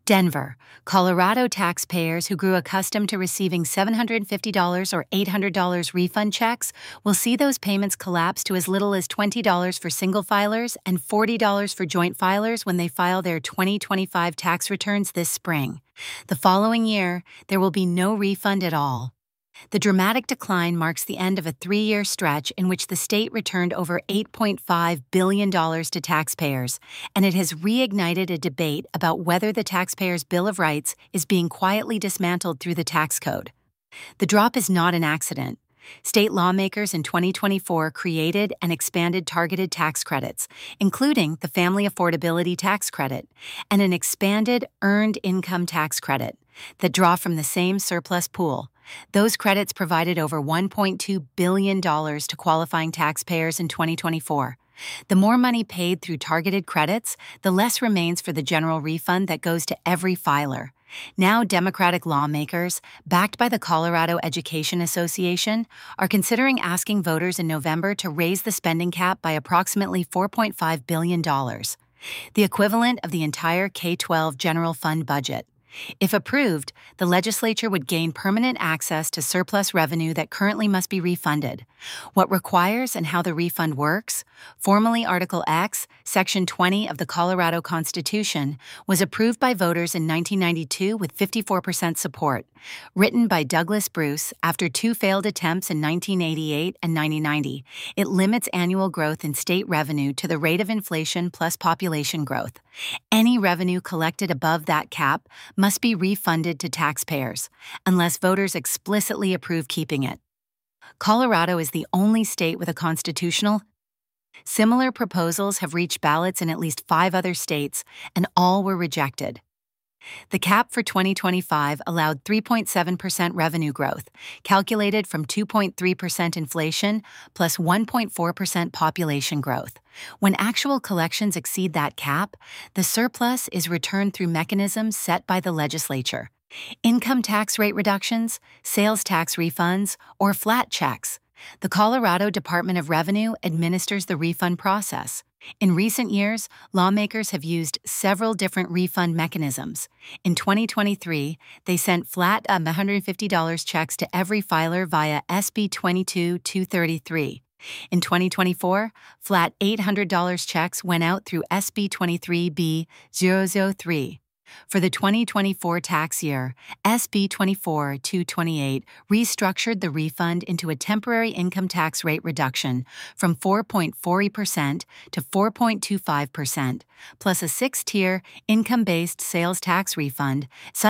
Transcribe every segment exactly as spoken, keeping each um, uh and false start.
Denver, Colorado taxpayers who grew accustomed to receiving seven hundred fifty dollars or eight hundred dollars refund checks will see those payments collapse to as little as twenty dollars for single filers and forty dollars for joint filers when they file their twenty twenty-five tax returns this spring. The following year, there will be no refund at all. The dramatic decline marks the end of a three-year stretch in which the state returned over eight point five billion dollars to taxpayers, and it has reignited a debate about whether the taxpayer's Bill of Rights is being quietly dismantled through the tax code. The drop is not an accident. State lawmakers in twenty twenty-four created and expanded targeted tax credits, including the Family Affordability Tax Credit and an expanded Earned Income Tax Credit that draw from the same surplus pool. Those credits provided over one point two billion dollars to qualifying taxpayers in twenty twenty-four. The more money paid through targeted credits, the less remains for the general refund that goes to every filer. Now, Democratic lawmakers, backed by the Colorado Education Association, are considering asking voters in November to raise the spending cap by approximately four point five billion dollars, the equivalent of the entire K twelve general fund budget. If approved, the legislature would gain permanent access to surplus revenue that currently must be refunded. What requires and how the refund works, formerly Article X, Section twenty of the Colorado Constitution, was approved by voters in nineteen ninety-two with fifty-four percent support. Written by Douglas Bruce after two failed attempts in nineteen eighty-eight and nineteen ninety, it limits annual growth in state revenue to the rate of inflation plus population growth. Any revenue collected above that cap must be refunded to taxpayers, unless voters explicitly approve keeping it. Colorado is the only state with a constitutional. Similar proposals have reached ballots in at least five other states, and all were rejected. The cap for twenty twenty-five allowed three point seven percent revenue growth, calculated from two point three percent inflation plus one point four percent population growth. When actual collections exceed that cap, the surplus is returned through mechanisms set by the legislature: income tax rate reductions, sales tax refunds, or flat checks. The Colorado Department of Revenue administers the refund process. In recent years, lawmakers have used several different refund mechanisms. In twenty twenty-three, they sent flat one hundred fifty dollars checks to every filer via S B twenty-two two thirty-three. In twenty twenty-four, flat eight hundred dollars checks went out through S B twenty-three B zero zero three. For the twenty twenty-four tax year, S B twenty-four two twenty-eight restructured the refund into a temporary income tax rate reduction from four point four zero percent to four point two five percent, plus a six-tier income-based sales tax refund,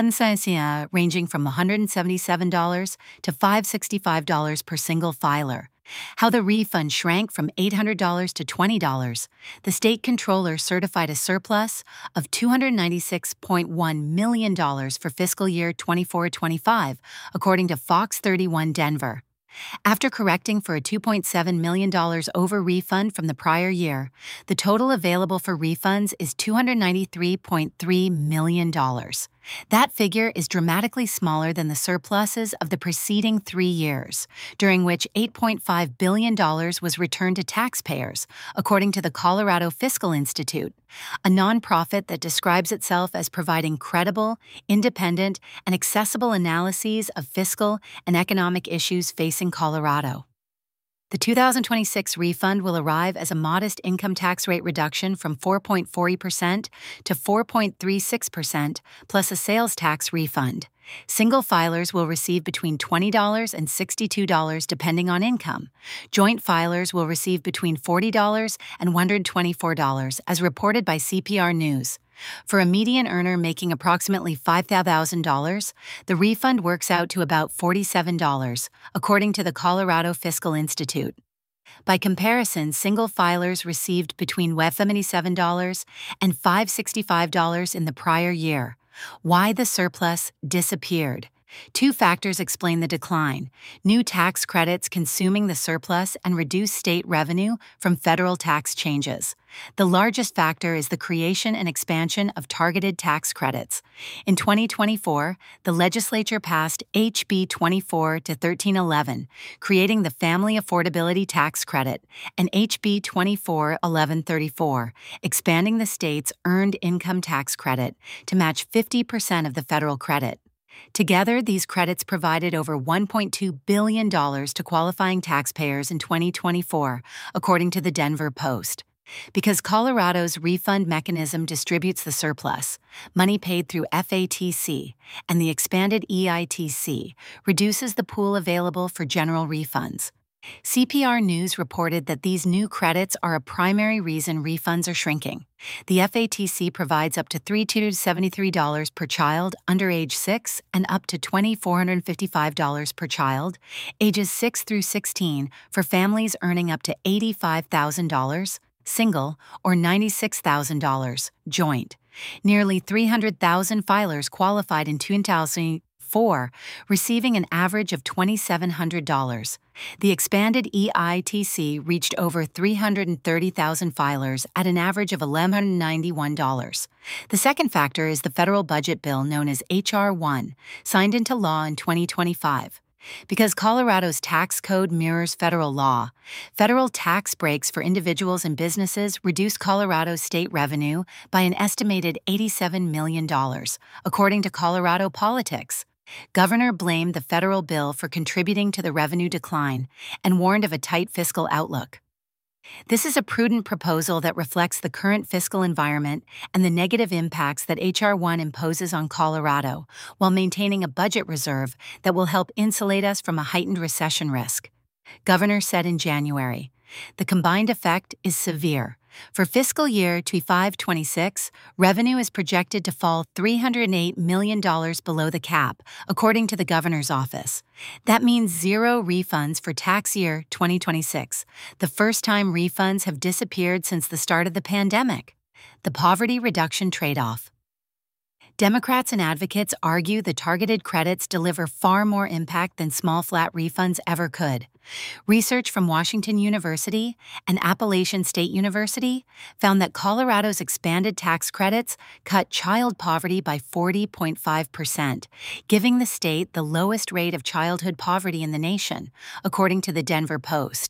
ranging from one hundred seventy-seven dollars to five hundred sixty-five dollars per single filer. How the refund shrank from eight hundred dollars to twenty dollars. The state controller certified a surplus of two hundred ninety-six point one million dollars for fiscal year twenty-four twenty-five, according to Fox thirty-one Denver. After correcting for a two point seven million dollars over refund from the prior year, the total available for refunds is two hundred ninety-three point three million dollars. That figure is dramatically smaller than the surpluses of the preceding three years, during which eight point five billion dollars was returned to taxpayers, according to the Colorado Fiscal Institute, a nonprofit that describes itself as providing credible, independent, and accessible analyses of fiscal and economic issues facing Colorado. The two thousand twenty-six refund will arrive as a modest income tax rate reduction from four point four zero percent to four point three six percent, plus a sales tax refund. Single filers will receive between twenty dollars and sixty-two dollars depending on income. Joint filers will receive between forty dollars and one hundred twenty-four dollars, as reported by C P R News. For a median earner making approximately five thousand dollars, the refund works out to about forty-seven dollars, according to the Colorado Fiscal Institute. By comparison, single filers received between seventy-seven dollars and five hundred sixty-five dollars in the prior year. Why the surplus disappeared? Two factors explain the decline: new tax credits consuming the surplus and reduced state revenue from federal tax changes. The largest factor is the creation and expansion of targeted tax credits. In twenty twenty-four, the legislature passed H B twenty-four to thirteen eleven, creating the Family Affordability Tax Credit, and H B twenty-four eleven thirty-four, expanding the state's earned income tax credit to match fifty percent of the federal credit. Together, these credits provided over one point two billion dollars to qualifying taxpayers in twenty twenty-four, according to the Denver Post. Because Colorado's refund mechanism distributes the surplus, money paid through F A T C, and the expanded E I T C reduces the pool available for general refunds. C P R News reported that these new credits are a primary reason refunds are shrinking. The F A T C provides up to three thousand two hundred seventy-three dollars per child under age six and up to two thousand four hundred fifty-five dollars per child, ages six through sixteen, for families earning up to eighty-five thousand dollars, single, or ninety-six thousand dollars, joint. Nearly three hundred thousand filers qualified in two thousand four, receiving an average of two thousand seven hundred dollars. The expanded E I T C reached over three hundred thirty thousand filers at an average of one thousand one hundred ninety-one dollars. The second factor is the federal budget bill known as H R one, signed into law in twenty twenty-five. Because Colorado's tax code mirrors federal law, federal tax breaks for individuals and businesses reduce Colorado's state revenue by an estimated eighty-seven million dollars, according to Colorado Politics. Governor blamed the federal bill for contributing to the revenue decline and warned of a tight fiscal outlook. This is a prudent proposal that reflects the current fiscal environment and the negative impacts that H R one imposes on Colorado, while maintaining a budget reserve that will help insulate us from a heightened recession risk. Governor said in January, "The combined effect is severe. For fiscal year twenty-five twenty-six, revenue is projected to fall three hundred eight million dollars below the cap, according to the governor's office. That means zero refunds for tax year twenty twenty-six, the first time refunds have disappeared since the start of the pandemic." The poverty reduction trade-off. Democrats and advocates argue the targeted credits deliver far more impact than small flat refunds ever could. Research from Washington University and Appalachian State University found that Colorado's expanded tax credits cut child poverty by forty point five percent, giving the state the lowest rate of childhood poverty in the nation, according to the Denver Post.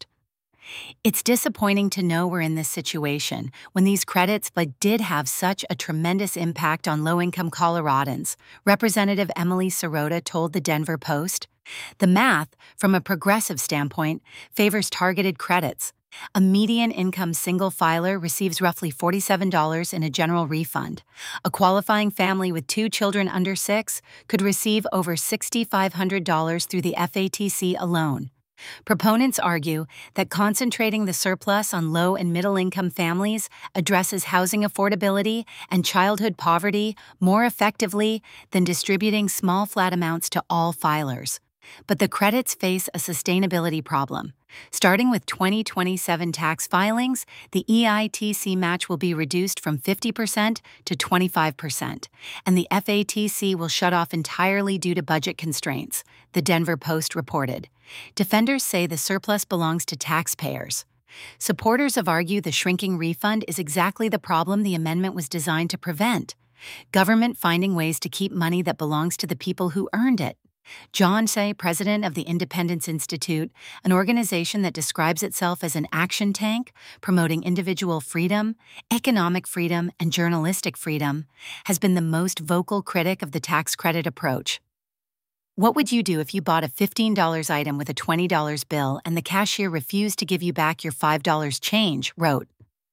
It's disappointing to know we're in this situation when these credits did have such a tremendous impact on low-income Coloradans, Representative Emily Sirota told the Denver Post. The math, from a progressive standpoint, favors targeted credits. A median income single filer receives roughly forty-seven dollars in a general refund. A qualifying family with two children under six could receive over six thousand five hundred dollars through the F A T C alone. Proponents argue that concentrating the surplus on low- and middle-income families addresses housing affordability and childhood poverty more effectively than distributing small flat amounts to all filers. But the credits face a sustainability problem. Starting with twenty twenty-seven tax filings, the E I T C match will be reduced from fifty percent to twenty-five percent, and the F A T C will shut off entirely due to budget constraints, the Denver Post reported. Defenders say the surplus belongs to taxpayers. Supporters have argued the shrinking refund is exactly the problem the amendment was designed to prevent: government finding ways to keep money that belongs to the people who earned it. John Say, president of the Independence Institute, an organization that describes itself as an action tank promoting individual freedom, economic freedom, and journalistic freedom, has been the most vocal critic of the tax credit approach. What would you do if you bought a fifteen dollars item with a twenty dollars bill and the cashier refused to give you back your five dollars change, wrote.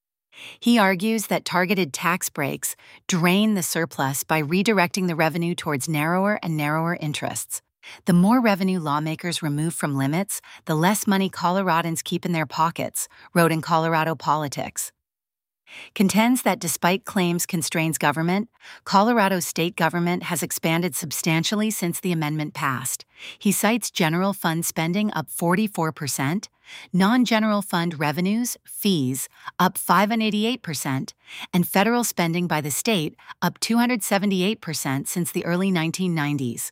He argues that targeted tax breaks drain the surplus by redirecting the revenue towards narrower and narrower interests. The more revenue lawmakers remove from limits, the less money Coloradans keep in their pockets, wrote in Colorado Politics. Contends that despite claims constrains government, Colorado's state government has expanded substantially since the amendment passed. He cites general fund spending up forty-four percent, non-general fund revenues, fees, up five hundred eighty-eight percent, and federal spending by the state up two hundred seventy-eight percent since the early nineteen nineties.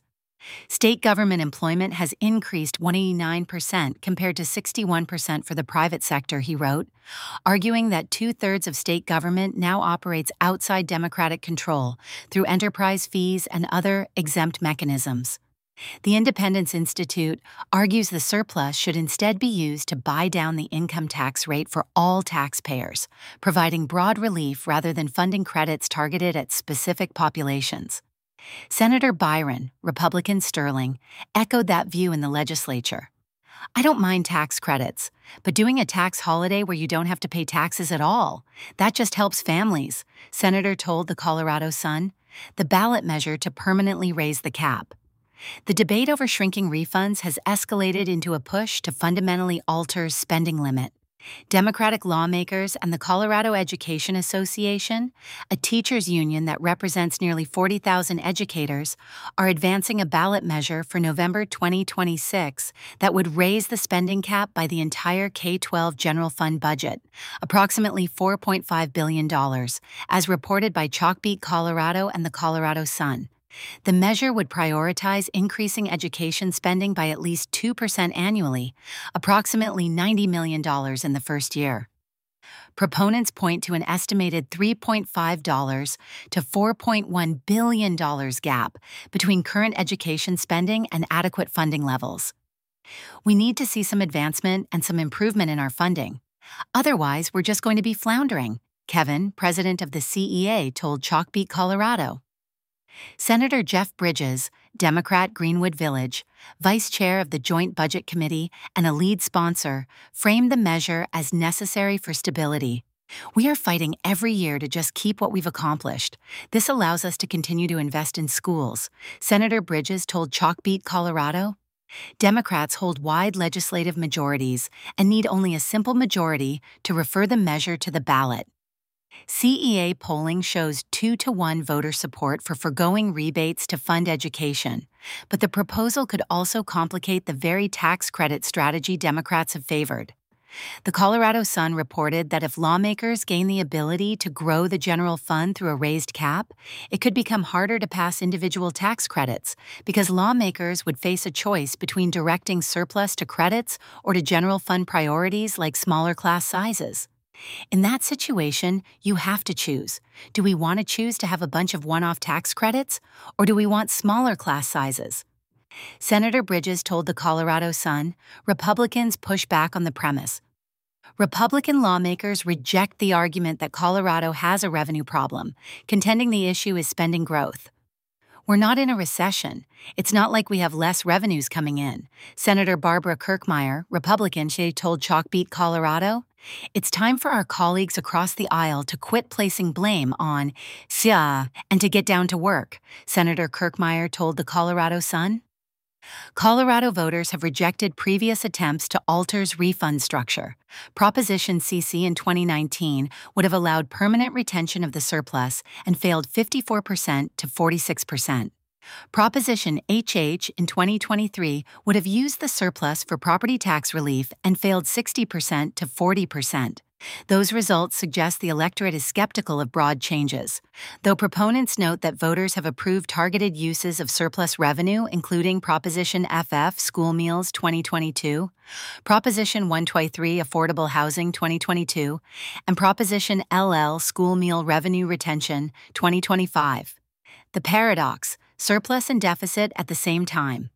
State government employment has increased one hundred eighty-nine percent compared to sixty-one percent for the private sector, he wrote, arguing that two-thirds of state government now operates outside Democratic control through enterprise fees and other exempt mechanisms. The Independence Institute argues the surplus should instead be used to buy down the income tax rate for all taxpayers, providing broad relief rather than funding credits targeted at specific populations. Senator Byron, Republican Sterling, echoed that view in the legislature. I don't mind tax credits, but doing a tax holiday where you don't have to pay taxes at all, that just helps families, Senator told the Colorado Sun, the ballot measure to permanently raise the cap. The debate over shrinking refunds has escalated into a push to fundamentally alter spending limit. Democratic lawmakers and the Colorado Education Association, a teachers' union that represents nearly forty thousand educators, are advancing a ballot measure for November twenty twenty-six that would raise the spending cap by the entire K twelve general fund budget, approximately four point five billion dollars, as reported by Chalkbeat Colorado and the Colorado Sun. The measure would prioritize increasing education spending by at least two percent annually, approximately ninety million dollars in the first year. Proponents point to an estimated three point five to four point one billion dollars gap between current education spending and adequate funding levels. We need to see some advancement and some improvement in our funding. Otherwise, we're just going to be floundering, Kevin, president of the C E A, told Chalkbeat Colorado. Senator Jeff Bridges, Democrat Greenwood Village, vice chair of the Joint Budget Committee and a lead sponsor, framed the measure as necessary for stability. We are fighting every year to just keep what we've accomplished. This allows us to continue to invest in schools, Senator Bridges told Chalkbeat Colorado. Democrats hold wide legislative majorities and need only a simple majority to refer the measure to the ballot. C E A polling shows two to one voter support for forgoing rebates to fund education, but the proposal could also complicate the very tax credit strategy Democrats have favored. The Colorado Sun reported that if lawmakers gain the ability to grow the general fund through a raised cap, it could become harder to pass individual tax credits because lawmakers would face a choice between directing surplus to credits or to general fund priorities like smaller class sizes. In that situation, you have to choose. Do we want to choose to have a bunch of one-off tax credits, or do we want smaller class sizes? Senator Bridges told the Colorado Sun, Republicans push back on the premise. Republican lawmakers reject the argument that Colorado has a revenue problem, contending the issue is spending growth. We're not in a recession. It's not like we have less revenues coming in, Senator Barbara Kirkmeyer, Republican, she told Chalkbeat Colorado. It's time for our colleagues across the aisle to quit placing blame on S I A and to get down to work, Senator Kirkmeyer told the Colorado Sun. Colorado voters have rejected previous attempts to alter's refund structure. Proposition C C in twenty nineteen would have allowed permanent retention of the surplus and failed fifty-four percent to forty-six percent. Proposition H H in twenty twenty-three would have used the surplus for property tax relief and failed sixty percent to forty percent. Those results suggest the electorate is skeptical of broad changes, though proponents note that voters have approved targeted uses of surplus revenue, including Proposition F F School Meals twenty twenty-two, Proposition one twenty-three Affordable Housing twenty twenty-two, and Proposition L L School Meal Revenue Retention twenty twenty-five. The paradox: surplus and deficit at the same time.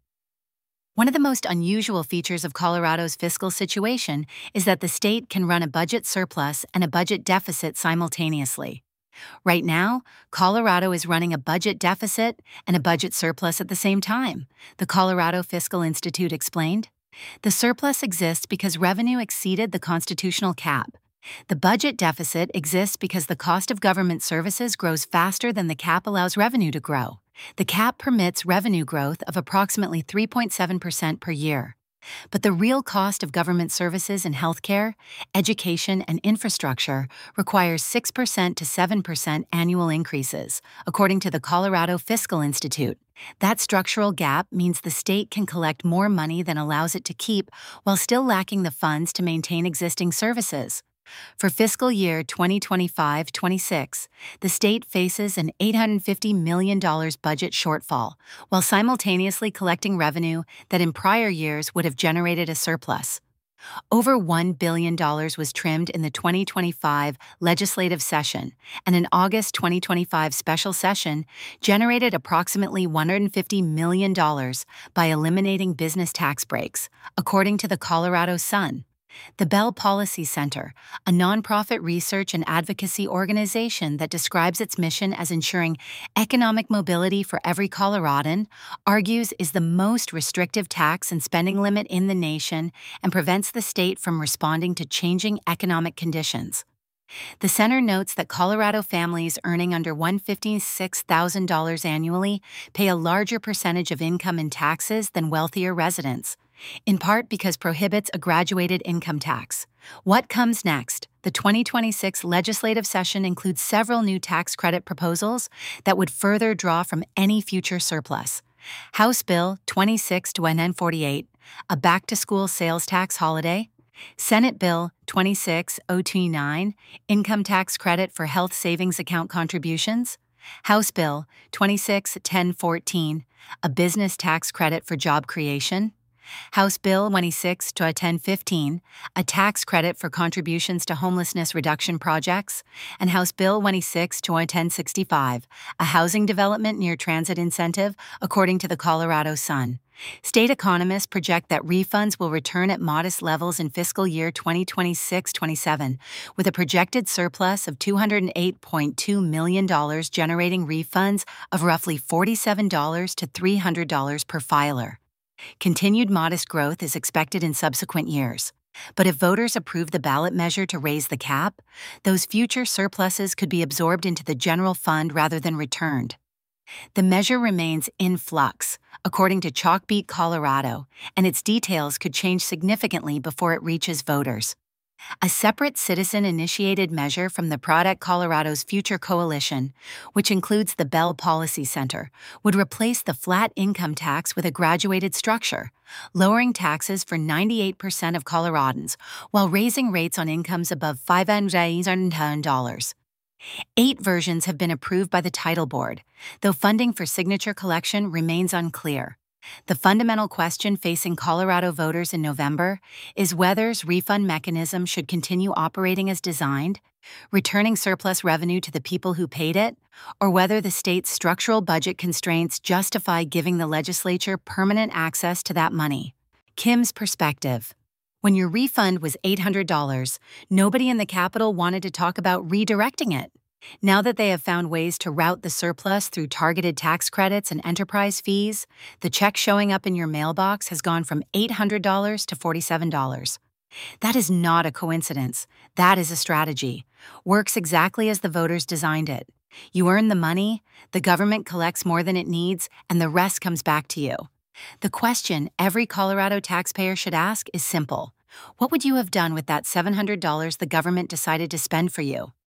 One of the most unusual features of Colorado's fiscal situation is that the state can run a budget surplus and a budget deficit simultaneously. Right now, Colorado is running a budget deficit and a budget surplus at the same time, the Colorado Fiscal Institute explained. The surplus exists because revenue exceeded the constitutional cap. The budget deficit exists because the cost of government services grows faster than the cap allows revenue to grow. The cap permits revenue growth of approximately three point seven percent per year. But the real cost of government services in healthcare, education, and infrastructure requires six percent to seven percent annual increases, according to the Colorado Fiscal Institute. That structural gap means the state can collect more money than allows it to keep while still lacking the funds to maintain existing services. For fiscal year twenty twenty-five twenty-six, the state faces an eight hundred fifty million dollars budget shortfall, while simultaneously collecting revenue that in prior years would have generated a surplus. Over one billion dollars was trimmed in the twenty twenty-five legislative session, and an August twenty twenty-five special session generated approximately one hundred fifty million dollars by eliminating business tax breaks, according to the Colorado Sun. The Bell Policy Center, a nonprofit research and advocacy organization that describes its mission as ensuring economic mobility for every Coloradan, argues is the most restrictive tax and spending limit in the nation and prevents the state from responding to changing economic conditions. The center notes that Colorado families earning under one hundred fifty-six thousand dollars annually pay a larger percentage of income in taxes than wealthier residents, in part because prohibits a graduated income tax. What comes next? The twenty twenty-six legislative session includes several new tax credit proposals that would further draw from any future surplus. House Bill twenty-six forty-eight, a back-to-school sales tax holiday. Senate Bill twenty-six oh twenty-nine, income tax credit for health savings account contributions. House Bill twenty-six ten fourteen, a business tax credit for job creation. House Bill twenty-six ten fifteen, a tax credit for contributions to homelessness reduction projects, and House Bill twenty-six ten sixty-five, a housing development near transit incentive, according to the Colorado Sun. State economists project that refunds will return at modest levels in fiscal year twenty twenty-six twenty-seven, with a projected surplus of two hundred eight point two million dollars, generating refunds of roughly forty-seven to three hundred dollars per filer. Continued modest growth is expected in subsequent years. But if voters approve the ballot measure to raise the cap, those future surpluses could be absorbed into the general fund rather than returned. The measure remains in flux, according to Chalkbeat Colorado, and its details could change significantly before it reaches voters. A separate citizen-initiated measure from the Product Colorado's Future Coalition, which includes the Bell Policy Center, would replace the flat income tax with a graduated structure, lowering taxes for ninety-eight percent of Coloradans while raising rates on incomes above five hundred dollars. Eight versions have been approved by the Title Board, though funding for signature collection remains unclear. The fundamental question facing Colorado voters in November is whether's refund mechanism should continue operating as designed, returning surplus revenue to the people who paid it, or whether the state's structural budget constraints justify giving the legislature permanent access to that money. Kim's perspective. When your refund was eight hundred dollars, nobody in the Capitol wanted to talk about redirecting it. Now that they have found ways to route the surplus through targeted tax credits and enterprise fees, the check showing up in your mailbox has gone from eight hundred dollars to forty-seven dollars. That is not a coincidence. That is a strategy. Works exactly as the voters designed it. You earn the money, the government collects more than it needs, and the rest comes back to you. The question every Colorado taxpayer should ask is simple. What would you have done with that seven hundred dollars the government decided to spend for you?